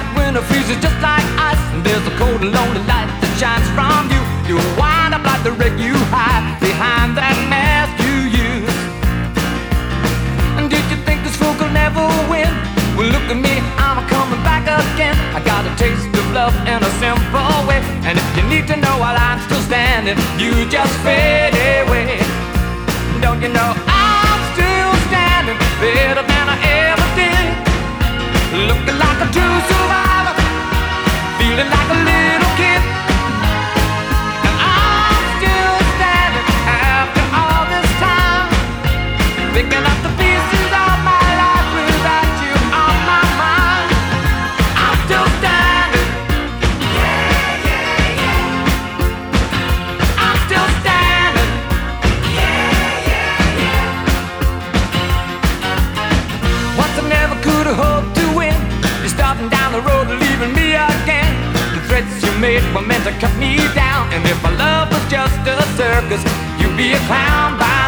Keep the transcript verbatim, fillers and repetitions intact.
winter freezes just like ice, and there's a cold and lonely light that shines from you. You wind up like the wreck you hide behind that mask you use. And did you think this fool could never win? Well, look at me, I'm coming back again. I got a taste of love in a simple way, and if you need to know while I'm still standing, you just fade away. Don't you know I'm still standing better than I ever did, looking like a true survivor, feeling like a little kid. And I'm still standing after all this time, picking up the pieces of my life without you on my mind. I'm still standing. Yeah, yeah, yeah. I'm still standing. Yeah, yeah, yeah. Once I never could have hoped to win. You're starting down the road and leaving me again. The threats you made were meant to cut me down, and if my love was just a circus, you'd be a clown by